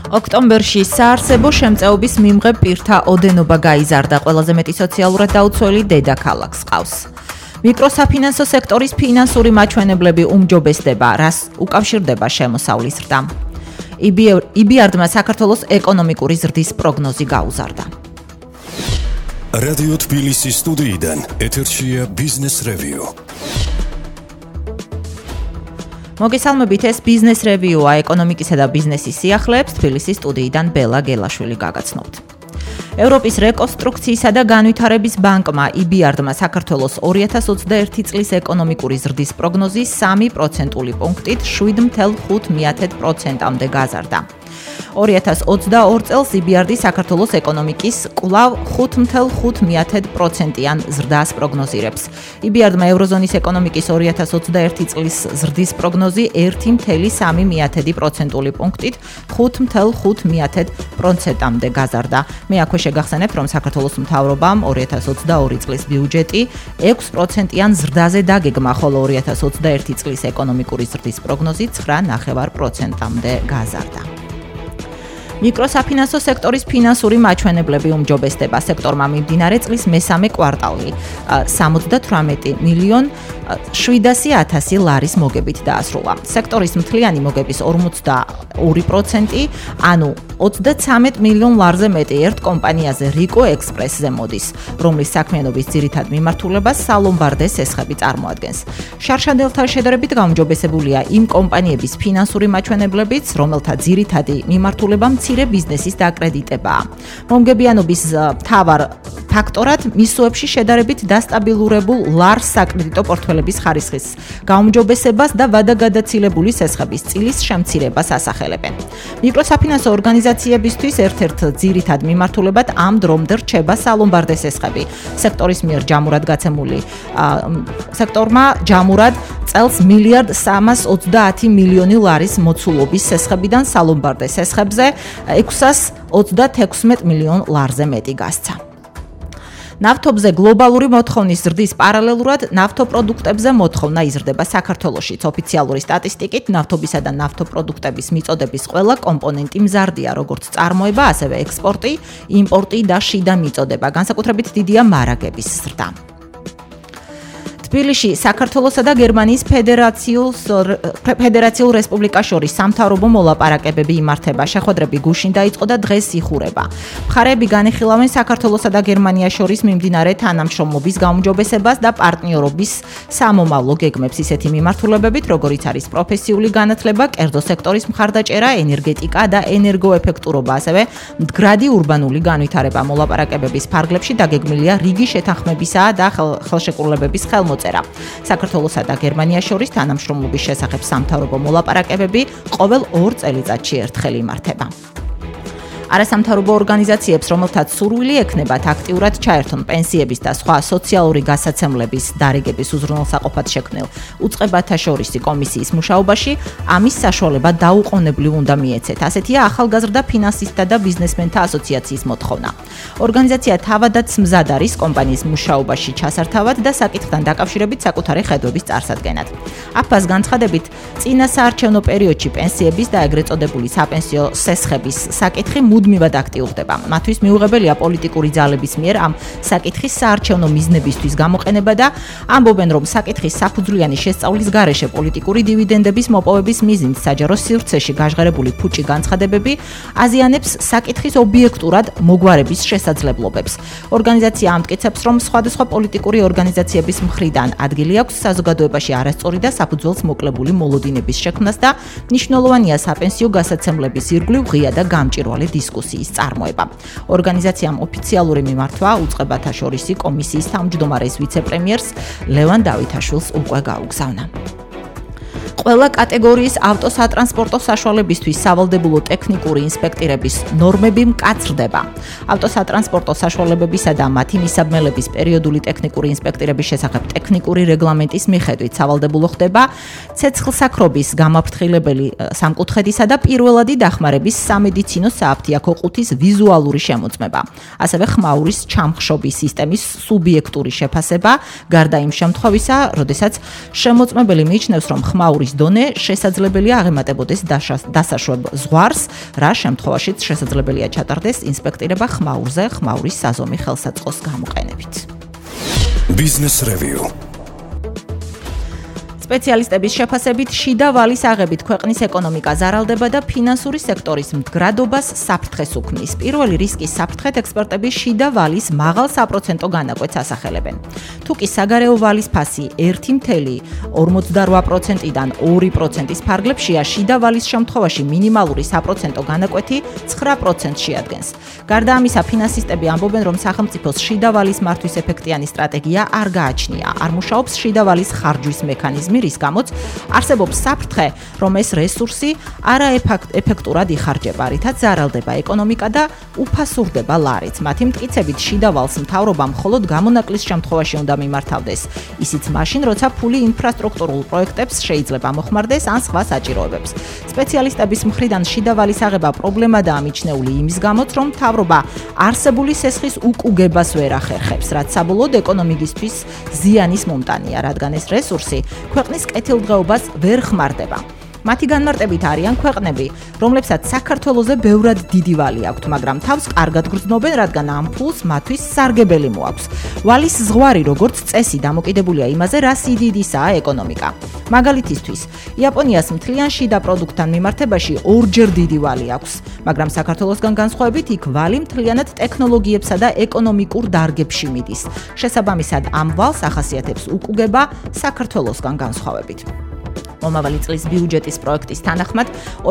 ოქტომბერში საარსებო შემწეობის მიმღებ პირთა ოდენობა გაიზარდა, ყველაზე მეტი სოციალურად დაუცველი დედაქალაქს ყავს. მიკროსაფინანსო სექტორის ფინანსური მაჩვენებლები უმჯობესდება, რას უკავშირდება შემოსავლის ზრდა. EBRD-მა საქართველოს ეკონომიკური ზრდის პროგნოზი გაუზარდა. რადიო თბილისის სტუდიიდან ეთერშია ბიზნეს რევიუ. მოგესალმებით, ეს ბიზნეს რევიუა ეკონომიკისა და ბიზნესის სიახლეებს თბილისის სტუდიიდან ბელა გელაშვილი გაგაცნობთ. ევროპის რეკონსტრუქციისა და განვითარების ბანკმა EBRD-მა საქართველოს 2021 წლის ეკონომიკური ზრდის პროგნოზი 3% პუნქტით 7.5%-მდე გაზარდა. 2022 წელს EBRD საქართველოს ეკონომიკის კვლავ 5.5%-იან ზრდას პროგნოზირებს. EBRD-მა ევროზონის ეკონომიკის 2021 წლის ზრდის პროგნოზი 1.3% პუნქტით 5.5%-მდე გაზარდა. მე აქვე შეგახსენებ, რომ საქართველოს მთავრობამ 2022 წლის ბიუჯეტი 6%-იან ზრდაზე დაგეგმა, ხოლო 2021 წლის ეკონომიკური ზრდის პროგნოზი 9.5%-მდე გაზარდა. მიკროსაფინანსო სექტორის ფინანსური მაჩვენებლები უმჯობესდება. სექტორმა მიმდინარე წლის მესამე კვარტალი 78.700.000 ლარის მოგებით დაასრულა. სექტორის მთლიანი მოგების 42%, ანუ 33 მილიონ ლარზე მეტი ერთ კომპანიაზე რიკო ექსპრესზე მოდის, რომლის საქმიანობის ძირითად მიმართულებას სალომბარდეს სესხები წარმოადგენს. შარშანდელთან შედარებით გაუმჯობესებულია იმ კომპანიების ფინანსური მაჩვენებლებიც, რომელთა ძირითადი მიმართულება მცირე ბიზნესის დაკრედიტებაა. მომგებიანობის მთავარ ფაქტორად მისუებში შედარებით დასტაბილურებულ ლარს საკრედიტო პორტფელების ხარისხის გაუმჯობესებას და ვადაგადაცილებული სესხების წილის შემცირებას ასახელებენ. მიკროსაფინანსო ორგანიზაციებისთვის ერთ-ერთ ძირითად მიმართულებად ამ დრომდე რჩება სალომბარდეს სესხები. სექტორის მიერ ჯამურად გაცემული სექტორმა ჯამურად წელს 1.330 მილიონი ლარის მოცულობის სესხებიდან სალომბარდეს სესხებზე 626 მილიონ ლარზე მეტი გასცა. ნავთობზე გლობალური მოთხოვნის ზრდის პარალელურად ნავთობპროდუქტებზე მოთხოვნა იზრდება საქართველოშიც. ოფიციალური სტატისტიკით ნავთობისა და ნავთობპროდუქტების მიწოდების ყველა კომპონენტი მზარდია, როგორც წარმოება, ასევე ექსპორტი, იმპორტი და შიდა მიწოდება. განსაკუთრებით დიდია მარაგების ზრდა. თბილისში საქართველოსა და გერმანიის ფედერაციულ რესპუბლიკას შორის სამთავრობო მოლაპარაკებები იმართება. შეხვედრები გუშინ დაიწყო და დღეს იხურება. მხარეები განიხილავენ საქართველოსა და გერმანიას შორის მიმდინარე თანამშრომლობის გაუმჯობესებას და პარტნიორობის სამომავლო გეგმებს ისეთი მიმართულებებით, როგორიც არის პროფესიული განათლება, კერძო სექტორის მხარდაჭერა, ენერგეტიკა და ენერგოეფექტურობა, ასევე მდგრადი ურბანული განვითარება. მოლაპარაკებების ფარგლებში დაგეგმილია რიგი შეთანხმებისა და ხელშეკრულებების ხელმოწერა. საქართველოსა და გერმანიას შორის თანამშრომლობის შესახებ სამთავრობო მოლაპარაკებები ყოველ 2 წელიწადში ერთხელ იმართება. არასამთავრობო ორგანიზაციებს, რომელთაც სურვილი ექნებათ აქტიურად ჩაერთონ პენსიების და სხვა სოციალური გასაცემლების დარიგების უზრუნველსაყოფად შექმნილ უწყებათა შორისი კომისიის მუშაობაში, ამის საშუალება დაუყოვნებლივ უნდა მიეცეთ. ასეთია ახალგაზრდა ფინანსისტთა და ბიზნესმენთა ასოციაციის მოთხოვნა. ორგანიზაცია თავადაც მზად არის კომპანიის მუშაობაში ჩასართავად და საკითხთან დაკავშირებით საკუთარი ხედვების წარსადგენად. აფას განცხადებით, წინა საარჩევნო პერიოდში პენსიების და ეგრეთ წოდებული საპენსიო სესხების საკითხი მუდმივად აქტიურდება. მათთვის მიუღებელია პოლიტიკური ძალების მიერ ამ საკითხის საარჩევნო მიზნებისთვის გამოყენება და ამბობენ, რომ საკითხის საფუძვლიანი შესწავლის გარეშე პოლიტიკური დივიდენდების მოპოვების მიზნით საჯარო სივრცეში გაჟღერებული ფუჭი განცხადებები აზიანებს საკითხის ობიექტურად მოგვარების შესაძლებლობებს. ორგანიზაცია ამტკიცებს, რომ სხვადასხვა პოლიტიკური ორგანიზაციების მხრიდან ადგილი აქვს საზოგადოებაში არასწორი და საფუძველს მოკლებული მოლოდინების შექმნას და მნიშვნელოვანია საპენსიო გასაცემლების ირგვლივ ღია და გამჭვირვალე დისკუსიის წარმოება. ორგანიზაციამ ოფიციალური მიმართვა უწყებათა შორისი კომისიის თავმჯდომარის ვიცე-პრემიერს ლევან დავითაშვილს უკვე გაუგზავნა. ყველა კატეგორიის ავტოსატრანსპორტო საშუალებისთვის სავალდებულო ტექნიკური ინსპექტირების ნორმები მკაცრდება. ავტოსატრანსპორტო საშუალებებისა და მათი მისაბმელების პერიოდული ტექნიკური ინსპექტირების შესახებ ტექნიკური რეგლამენტის მიხედვით სავალდებულო ხდება ცეცხლსაქრობის გამაფრთხილებელი სამკუთხედისა და პირველადი დახმარების სამედიცინო სააფთიაქო ყუთის ვიზუალური შემოწმება. ასევე ხმაურის ჩამხშობის სისტემის სუბიექტური შეფასება, გარდა იმ შემთხვევისა, როდესაც შემოწმებელი მიიჩნევს, რომ ხმაურის ზღვრის დონე შესაძლებელია აღემატებოდეს დასაშვებ ზღვარს, რა შემთხვევაშიც შესაძლებელია ჩატარდეს ინსპექტირება ხმაურზე ხმაურის საზომი ხელსაწყოს გამოყენებით. Business Review. სპეციალისტების შეფასებით შიდა ვალის აღებით ქვეყნის ეკონომიკა ზარალდება და ფინანსური სექტორის მდგრადობას საფრთხეს უქმნის. პირველი რისკის საფრთხეთ ექსპერტები შიდა ვალის მაღალ საპროცენტო განაკვეთს ასახელებენ. თუკი საგარეო ვალის ფასი 1.48%-დან 2%-ის ფარგლებშია, შიდა ვალის შემთხვევაში მინიმალური საპროცენტო განაკვეთი 9%-ს შეადგენს. გარდა ამისა, ფინანსისტები ამბობენ, რომ სახელმწიფოს შიდა ვალის მართვის ეფექტიანი სტრატეგია არ გააჩნია. არ მუშაობს შიდა ვალის ხარჯვის მექანიზმი, რის გამოც არსებობს საფრთხე, რომ ეს რესურსი არაეფექტურად იხარჯება, რითაც ზარალდება ეკონომიკა და უფასურდება ლარიც. მათი მტკიცებით, შიდა ვალს მთავრობა მხოლოდ გამონაკლის შემთხვევაში უნდა მიმართავდეს. ისიც მაშინ, როცა ფული ინფრასტრუქტურულ პროექტებს შეიძლება მოხმარდეს ან სხვა საჭიროებებს. სპეციალისტების მხრიდან შიდა ვალის აღება პრობლემადაა მიჩნეული იმის გამოც, რომ მთავრობა არსებული სესხის უკუგებას ვერ ახერხებს, რაც საბოლოოდ ეკონომიკისთვის ზიანის მომტანია, რადგან ეს რესურსი ქვეყნის კეთილდღეობას ვერ ხმარდება. მათი განმარტებით არიან ქვეყნები, რომლებსაც საქართველოზე ბევრად დიდი ვალი აქვთ, მაგრამ თავს კარგად გრძნობენ, რადგან ამ ფულს მათთვის სარგებელი მოაქვს. ვალის ზღვარი, როგორც წესი, დამოკიდებულია იმაზე, რა სიდიდისაა ეკონომიკა. მაგალითისთვის, იაპონიას მთლიან შიდა პროდუქტთან მიმართებაში 2-ჯერ დიდი ვალი აქვს, მაგრამ საქართველოსგან განსხვავებით, იქ ვალი მთლიანად ტექნოლოგიებსა და ეკონომიკურ დარგებში მიდის. შესაბამისად, ამ ვალს ახასიათებს უკუგება საქართველოსგან განსხვავებით. მომავალი წლის ბიუჯეტის პროექტის თანახმად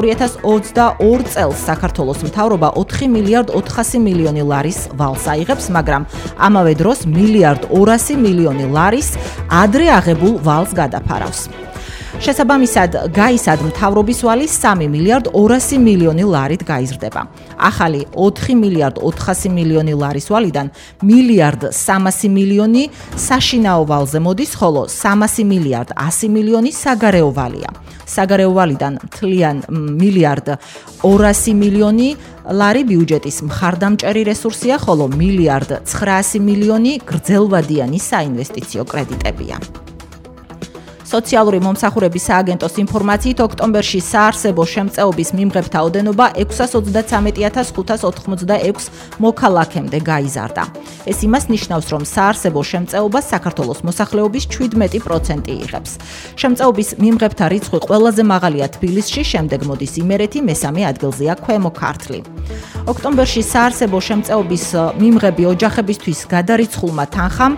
2022 წელს საქართველოს მთავრობა 4 მილიარდ 400 მილიონი ლარის ვალს აიღებს, მაგრამ ამავე დროს მილიარდ 200 მილიონი ლარის ადრე აღებულ ვალს გადაფარავს. შესაბამისად, გაისად მთავრობის ვალი 3 მილიარდ 200 მილიონი ლარით გაიზრდება. ახალი 4 მილიარდ 400 მილიონი ლარის ვალიდან მილიარდ 300 მილიონი საშინაო ვალზე მოდის, ხოლო 300 მილიარდ 100 მილიონი საგარეო ვალია. საგარეო ვალიდან მთლიან მილიარდ 200 მილიონი ლარი ბიუჯეტის მხარდამჭერი რესურსია, ხოლო მილიარდ 900 მილიონი გრძელვადიანი საინვესტიციო კრედიტებია. სოციალური მომსახურების სააგენტოს ინფორმაციით, ოქტომბერში საარსებო შემწეობის მიმღებთა ოდენობა 633,586 მოქალაქემდე გაიზარდა. ეს იმას ნიშნავს, რომ საარსებო შემწეობა საქართველოს მოსახლეობის 17% იღებს. შემწეობის მიმღებთა რიცხვი ყველაზე მაღალია თბილისში, შემდეგ მოდის იმერეთი, მესამე ადგილზეა ქვემო ქართლი. ოქტომბერში საარსებო შემწეობის მიმღები ოჯახებისთვის გადარიცხულმა თანხამ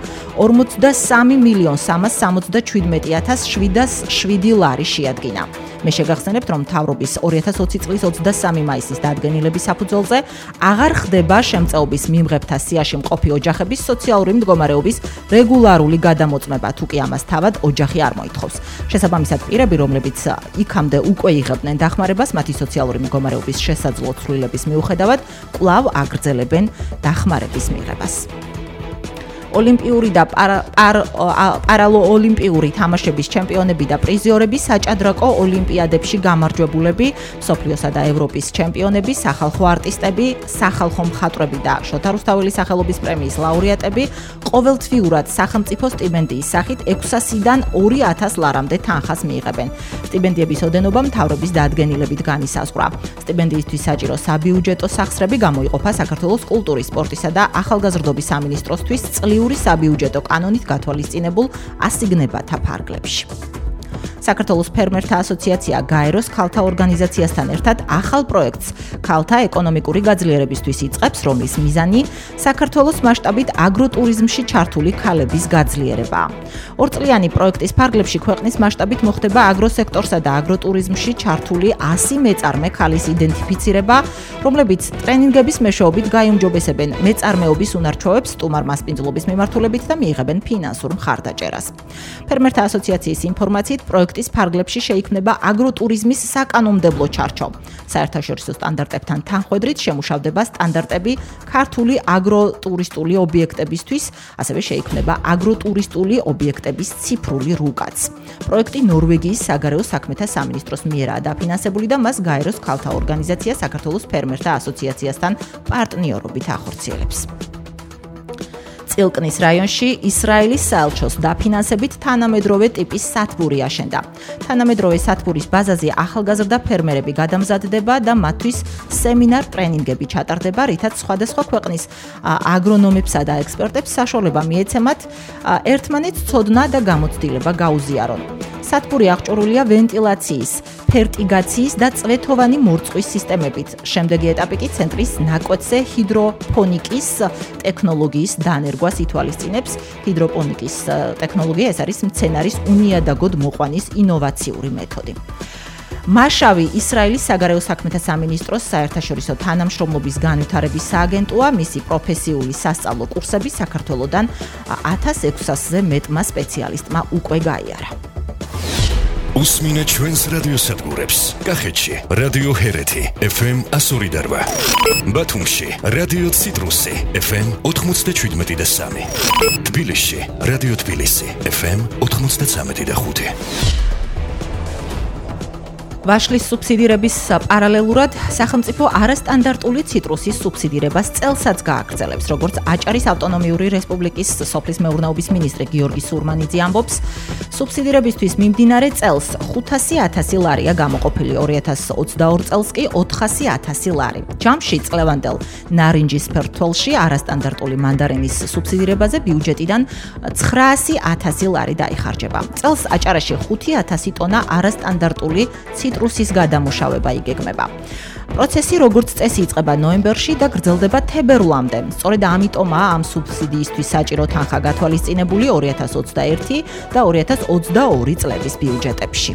43,377,707 ლარი შეადგინა. მე შეგახსენებთ, რომ მთავრობის 2020 წლის 23 მაისის დადგენილების საფუძველზე აღარ ხდება შემწეობის მიმღებთა სიაში მყოფი ოჯახების სოციალური მდგომარეობის რეგულარული გადამოწმება, თუკი ამას თავად ოჯახი არ მოითხოვს. შესაბამისად, პირები, რომლებიც იქამდე უკვე იღებდნენ დახმარებას, მათი სოციალური მდგომარეობის შესაძლო ცვლილების მიუხედავად, კვლავ აგრძელებენ დახმარების მიღებას. ოლიმპიური და პარაოლიმპიური თამაშების ჩემპიონები და პრიზიორები, საჭადრაკო ოლიმპიადებში გამარჯვებულები, მსოფლიოსა და ევროპის ჩემპიონები, სახალხო არტისტები, სახალხო მხატვრები და შოთა რუსთაველის სახელობის პრემიის ლაურეატები ყოველთვიურად სახელმწიფო სტიპენდიის სახით 600-დან 2000 ლარამდე თანხას მიიღებენ. სტიპენდიების ოდენობა მთავრობის დადგენილებით განისაზღვრა. სტიპენდიისთვის საჭირო საბიუჯეტო სახსრები გამოიყოფა საქართველოს კულტურის, სპორტისა და ახალგაზრდობის სამინისტროსთვის წლიური საბიუჯეტო კანონით გათვალისწინებულ ასიგნებათა ფარგლებში. საქართველოს ფერმერთა ასოციაცია გაეროს ქალთა ორგანიზაციასთან ერთად ახალ პროექტს ქალთა ეკონომიკური გაძლიერებისთვის იწყებს, რომლის მიზანი საქართველოს მასშტაბით აგროტურიზმში ჩართული ქალების გაძლიერებაა. ორწლიანი პროექტის ფარგლებში ქვეყნის მასშტაბით მოხდება აგროსექტორსა და აგროტურიზმში ჩართული 100 მეწარმე ქალის იდენტიფიცირება, რომლებიც ტრენინგების მეშვეობით გაიუმჯობესებენ მეწარმეობის უნარჩვევებს სტუმარ მასპინძლობის მიმართულებით და მიიღებენ ფინანსურ მხარდაჭერას. ფერმერთა ასოციაციის ინფორმაციით, პროექტის ფარგლებში შეიქმნება აგროტურიზმის საკანონმდებლო ჩარჩო. საერთაშორისო სტანდარტებთან თანხვედრით შემუშავდება სტანდარტები ქართული აგროტურისტული ობიექტებისთვის, ასევე შეიქმნება აგროტურისტული ობიექტების ციფრული რუკაც. პროექტი ნორვეგიის საგარეო საქმეთა სამინისტროს მიერაა დაფინანსებული და მას გაეროს ქალთა ორგანიზაცია საქართველოს ფერმერთა ასოციაციასთან პარტნიორობით ახორციელებს. წილკნის რაიონში ისრაელის საელჩოს დაფინანსებით თანამედროვე ტიპის სათბური აშენდა. თანამედროვე სათბურის ბაზაზე ახალგაზრდა ფერმერები გადამზადდება და მათთვის სემინარ-ტრენინგები ჩატარდება, რითაც სხვადასხვა ქვეყნის აგრონომებსა და ექსპერტებს საშუალება მიეცემათ ერთმანეთს ცოდნა და გამოცდილება გაუზიარონ. სათბური აღჭურვილია ვენტილაციის, ფერტიგაციის და წვეთოვანი მორწყვის სისტემებით. შემდეგი ეტაპი კი ცენტრის ნაკვეთზე ჰიდროპონიკის ტექნოლოგიის დანერგვას ითვალისწინებს. ჰიდროპონიკის ტექნოლოგია ეს არის მცენარის უნიადაგოდ მოყვანის ინოვაციური მეთოდი. მაშავი ისრაელის საგარეო საქმეთა სამინისტროს საერთაშორისო თანამშრომლობის განვითარების სააგენტოა, მისი პროფესიული სასწავლო კურსები საქართველოდან 1600-ზე მეტმა სპეციალისტმა უკვე გაიარა. უსმინეთ ჩვენს რადიოსადგურებს. კახეთში რადიო ჰერეთი FM 102.8, ბათუმში რადიო ციტრუსი FM 97.3, თბილისში რადიო თბილისი FM 93.5. ვაშლის სუბსიდირების პარალელურად სახელმწიფო არასტანდარტული ციტრუსის სუბსიდირებას წელსაც გააგრძელებს, როგორც აჭარის ავტონომიური რესპუბლიკის სოფლის მეურნეობის მინისტრი გიორგი სურმანიძე ამბობს. სუბსიდირებისთვის მიმდინარე წელს 500.000 ლარია გამოყოფილი, 2022 წელს კი 400.000 ლარი. ჯამში წლევანდელ ნარინჯის ფერთველში არასტანდარტული მანდარინის სუბსიდირებაზე ბიუჯეტიდან 900.000 ლარი დაიხარჯება. წელს აჭარაში 5,000 ტონა არასტანდარტული ციტრუსის გადამუშავება იგეგმება. პროცესი როგორც წესი იწყება ნოემბერში და გრძელდება თებერვლამდე. სწორედ ამიტომაა ამ სუბსიდიისთვის საჭირო თანხა გათვალისწინებული 2021 და 2022 წლების ბიუჯეტებში.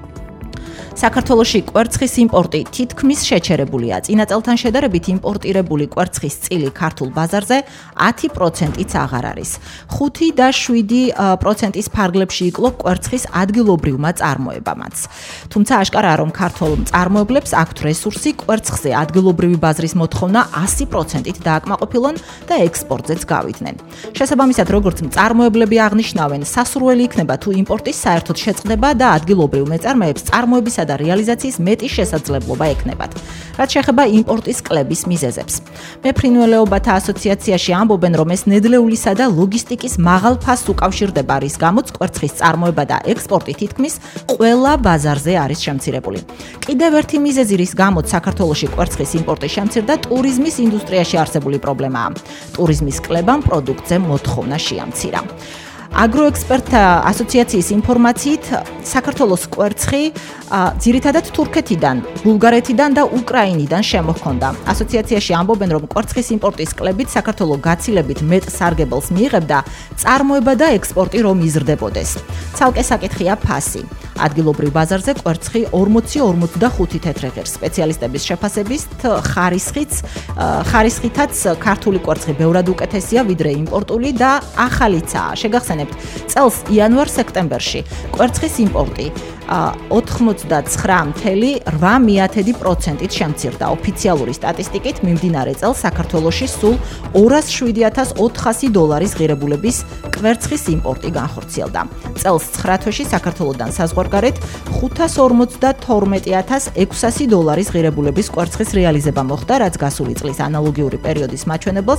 საქართველოში კვერცხის იმპორტი თითქმის შეჩერებულია. წინა წელთან შედარებით იმპორტირებული კვერცხის წილი ქართულ ბაზარზე 10%-იც აღარ არის. 5 და 7%-ის ფარგლებში იკლო კვერცხის ადგილობრივმა წარმოებამაც. თუმცა აშკარაა, რომ ქართულ მწარმოებლებს აქვთ რესურსი კვერცხზე ადგილობრივი ბაზრის მოთხოვნა 100%-ით დააკმაყოფილონ და ექსპორტზეც გავიდნენ. შესაბამისად, როგორც მწარმოებლები აღნიშნავენ, სასურველი იქნება თუ იმპორტის საერთოდ შეწყდება და ადგილობრივ მეწარმეებს წარმოებისა და რეალიზაციის მეტი შესაძლებლობა ექნებათ. რაც შეეხება იმპორტის კლების მიზეზებს. მეფრინველეობათა ასოციაციაში ამბობენ, რომ ეს ნედლეულისა და ლოგისტიკის მაღალ ფასს უკავშირდება, რის გამოც კვერცხის წარმოება და ექსპორტი თითქმის ყველა ბაზარზე არის შემცირებული. კიდევ ერთი მიზეზი, რის გამოც საქართველოში კვერცხის იმპორტი შემცირდა, ტურიზმის ინდუსტრიაში არსებული პრობლემაა. ტურიზმის კლებამ პროდუქტზე მოთხოვნა შეამცირა. აგროექსპერტთა ასოციაციის ინფორმაციით, საქართველოს კვერცხი ძირითადად თურქეთიდან, ბულგარეთიდან და უკრაინიდან შემოჰქონდა. ასოციაციაში ამბობენ, რომ კვერცხის იმპორტის კლებით საქართველო გაცილებით მეტ სარგებელს მიიღებდა წარმოება და ექსპორტი რომ იზრდებოდეს. ცალკე საკითხია ფასი. ადგილობრივ ბაზარზე კვერცხი 40-45 თეთრ ღერს. სპეციალისტების შეფასებით ხარისხითაც ქართული კვერცხი ბევრად უკეთესია ვიდრე იმპორტული და ახალიცაა. შეგახსენებთ, წელს იანვარ-სექტემბერში კვერცხის იმპორტი 89.8%-ით შემცირდა. ოფიციალური სტატისტიკით მიმდინარე წელს საქართველოში სულ $207,400 ღირებულების კვერცხის იმპორტი განხორციელდა. წელს 9 თვეში საქართველოდან საზღვარგარეთ $542,600 ღირებულების კვერცხის რეალიზება მოხდა, რაც გასული წლის ანალოგიური პერიოდის მაჩვენებელს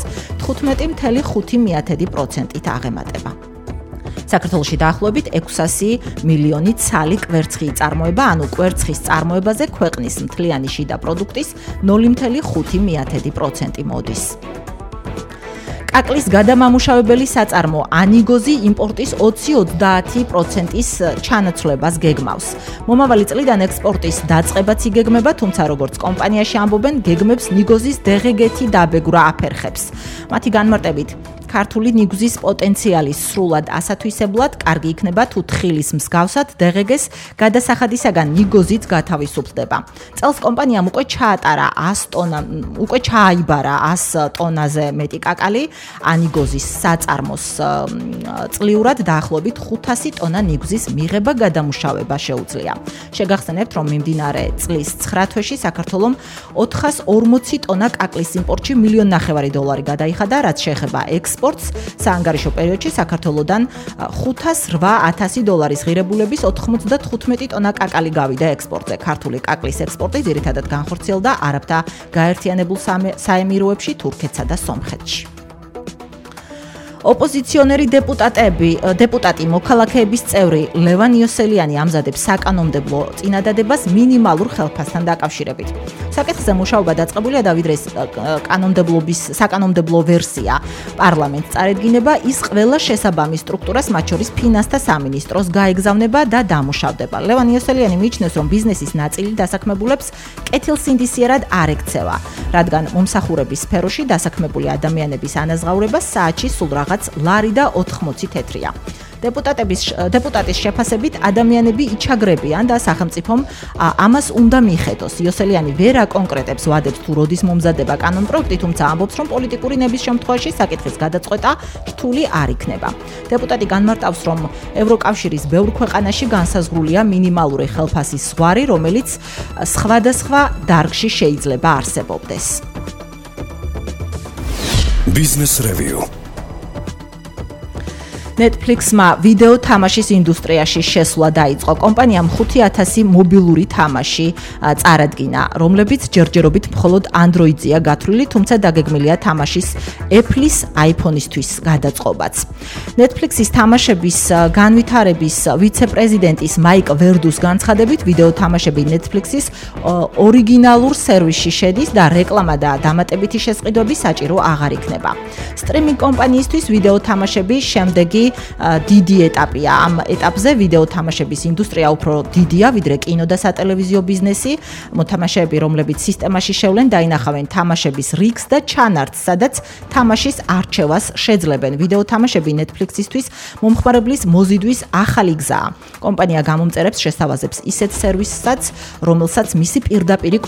15.5%-ით აღემატება. საქართველოში დაახლოებით 600 მილიონი ცალი კვერცხი იწარმოება, ანუ კვერცხის წარმოებაზე ქვეყნის მთლიანი შიდა პროდუქტის 0.5% მოდის. კაკლის გადამამუშავებელი საწარმო ანიგოზი იმპორტის 20-30%-ის ჩანაცვლებას გეგმავს. მომავალი წლიდან ექსპორტის დაწყებაც იგეგმება, თუმცა როგორც კომპანიაში ამბობენ, გეგმებს ნიგოზის დღგ-ი დაბეგვრა აფერხებს. მათი განმარტებით, ქართული ნიგზის პოტენციალი სრულად ასათვისებლად კარგი იქნება თუ თხილის მსგავსად დღგ-ს გადასახადისაგან ნიგოზიც გათავისუფლდება. წელს კომპანიამ უკვე ჩააიბარა 100 ტონაზე მეტი კაკალი, ანიგოზის საწარმოს წლიურად დაახლოებით 500 ტონა ნიგზის მიღება გადამუშავება შეუძლია. შეგახსენებთ, რომ მიმდინარე წლის 9 თვეში საქართველომ 440 ტონა კაკლის იმპორტში $1.5 მილიონი გადაიხადა, რაც შეეხება ექსპორტს. საანგარიშო პერიოდში საქართველოდან $508,000 ღირებულების 95 ტონა კაკალი გავიდა ექსპორტზე. ქართული კაკლის ექსპორტი ძირითადად განხორციელდა არაბთა გაერთიანებულ საემიროებში, თურქეთსა და სომხეთში. ოპოზიციონერი დეპუტატი მოქალაქეების წევრი ლევან იოსელიანი ამზადებს საკანონმდებლო წინადადებას მინიმალურ ხელფასთან დაკავშირებით. საკითხზე მუშაობა დაწყებულია და ვიდრე საკანონმდებლო ვერსია პარლამენტს წარედგინება, ის ყველა შესაბამის სტრუქტურას, მათ შორის ფინანსთა სამინისტროს გაეგზავნება და დამუშავდება. ლევან იოსელიანი მიიჩნევს, რომ ბიზნესის ნაწილი დასაქმებულებს კეთილსინდისიერად არ ექცევა, რადგან მომსახურების სფეროში დასაქმებული ადამიანების ანაზღაურება საათში სულ რაღაც ლარი და 80 თეთრია. დეპუტატის შეფასებით ადამიანები იჩაგრებიან და სახელმწიფომ ამას უნდა მიხედოს. იოსელიანი ვერ აკონკრეტებს ვადებს თუ როდის მომზადება კანონპროექტი, თუმცა ამბობს, რომ პოლიტიკური ნების შემთხვევაში საკითხის გადაწყვეტა რთული არ იქნება. დეპუტატი განმარტავს, რომ ევროკავშირის ბევრ ქვეყანაში განსაზღვრულია მინიმალური ხელფასის ზღვარი, რომელიც სხვადასხვა დარგში შეიძლება არსებობდეს. Business Review. Netflix-მა ვიდეო თამაშის ინდუსტრიაში შესვლა დაიწყო. კომპანიამ 5000 მობილური თამაში წარადგინა, რომლებიც ჯერჯერობით მხოლოდ Android-ზეა გათვლილი, თუმცა დაგეგმილია თამაშის Apple-ის iPhone-ისთვის გადაწყობაც. Netflix-ის თამაშების განვითარების ვიცე-პრეზიდენტის მაიკ ვერდუს განცხადებით, ვიდეო თამაშები Netflix-ის ორიგინალურ სერვისში შედის და რეკლამა და დამატებითი შესყიდვები საჭირო აღარ იქნება. Streaming კომპანიისთვის ვიდეო თამაშები შემდეგი დიდი ეტაპია. ამ ეტაპზე ვიდეო თამაშების ინდუსტრია უფრო დიდია, ვიდრე კინო და სატელევიზიო ბიზნესი. მოთამაშეები, რომლებიც სისტემაში შევლენ, დაინახავენ თამაშების რიგს და ჩანართს, სადაც თამაშის არჩევას შეძლებენ. ვიდეო თამაშები Netflix-ისთვის მომხმარებლის მოზიდვის ახალი გზაა. კომპანია გამომწერებს შესთავაზებს ისეთ სერვისსაც, რომელსაც მისი პირდაპირი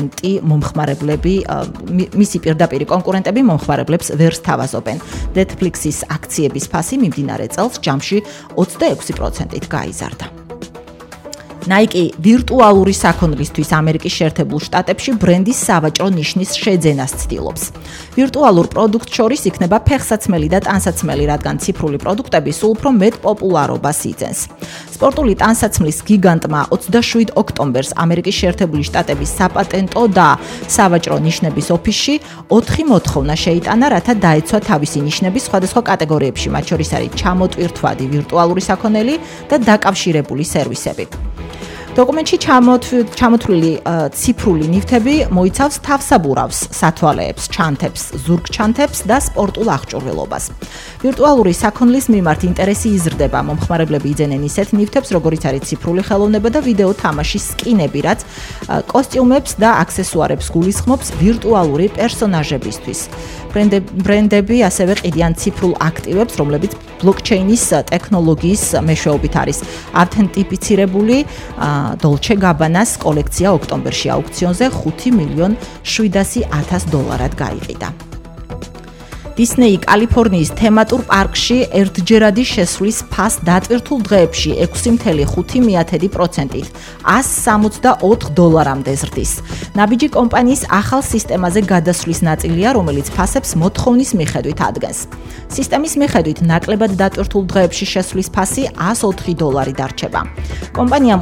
კონკურენტები მომხმარებლებს ვერ სთავაზობენ. Netflix-ის აქციების ფასი მიმდინარე წელს ჯამში 26%-ით გაიზარდა. Nike ვირტუალური საქონლისთვის ამერიკის შეერთებულ შტატებში ბრენდის სავაჭრო ნიშნის შეძენას ცდილობს. ვირტუალურ პროდუქტ შორის იქნება ფეხსაცმელი და ტანსაცმელი, რადგან ციფრული პროდუქტები სულ უფრო მეტ პოპულარობას იძენს. სპორტული ტანსაცმლის გიგანტმა 27 ოქტომბერს ამერიკის შეერთებული შტატების საპატენტო და სავაჭრო ნიშნების ოფისში 4 მოთხოვნა შეიტანა, რათა დაეცვა თავისი ნიშნები სხვადასხვა კატეგორიებში, მათ შორის არის ჩამოტვირთვადი ვირტუალური საქონელი და დაკავშირებული სერვისები. დოკუმენტში ჩამოთვლილი ციფრული ნივთები მოიცავს თავსაბურავს, სათვალეებს, ჩანთებს, ზურგჩანთებს და სპორტულ აღჭურვილობას. ვირტუალური საქონლის მიმართ ინტერესი იზრდება, მომხმარებლები იძენენ ისეთ ნივთებს, როგორიც არის ციფრული ხელოვნება და ვიდეო თამაშის სკინები, რაც კოსტიუმებს და აქსესუარებს გულისხმობს ვირტუალური პერსონაჟებისთვის. ბრენდები ასევე ყიდიან ციფრულ აქტივებს, რომლებიც ბლოკჩეინის ტექნოლოგიის მეშვეობით არის ავთენტიფიცირებული. Dolce Gabbana's კოლექცია ოქტომბერში აუქციონზე $5,700,000 გაიყიდა. Disney კალიფორნიის თემატურ პარკში ერთჯერადი შესვლის ფასს დატვირთულ დღეებში 6.5%-ით $164-მდე ზრდის. ნაბიჯი კომპანიის ახალ სისტემაზე გადასვლის ნაწილია, რომელიც ფასებს მოთხოვნის მიხედვით ადგენს. სისტემის მიხედვით ნაკლებად დატვირთულ დღეებში შესვლის ფასი $104 დარჩება. კომპანიამ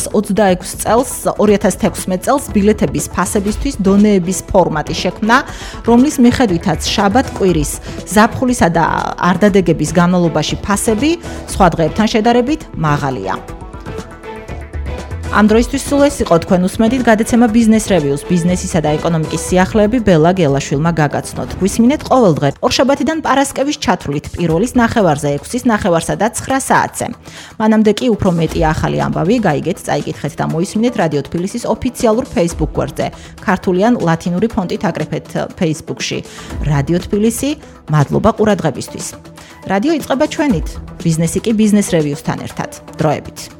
2016 წელს ბილეთების ფასებისთვის დონეების ფორმატი შექმნა, რომლის მიხედვითაც შაბათ-კვირის ზაფხულისა და არდადეგების განმავლობაში ფასები სხვა დღეებთან შედარებით მაღალია. ამ დროისთვის სულ ეს იყო თქვენ უსმენთ გადაცემა Business Reviews, ბიზნესისა და ეკონომიკის სიახლეები ბელა გელაშვილმა გაგაცნოთ. გვისმინეთ ყოველ დღე ორშაბათიდან პარასკევის ჩათვლით 1-ის ნახევარზე, 6-ის ნახევარსა და 9 საათზე. მანამდე კი უფრო მეტი ახალი ამბავი გაიგეთ, წაიკითხეთ და მოისმინეთ რადიო თბილისის ოფიციალურ Facebook გვერდზე. ქართული ან ლათინური ფონტით აკრეფეთ Facebook-ში. რადიო თბილისი, მადლობა ყურადღებისთვის. რადიო იწყება ჩვენით, ბიზნესი კი Business Reviews-თან ერთად. დროებით.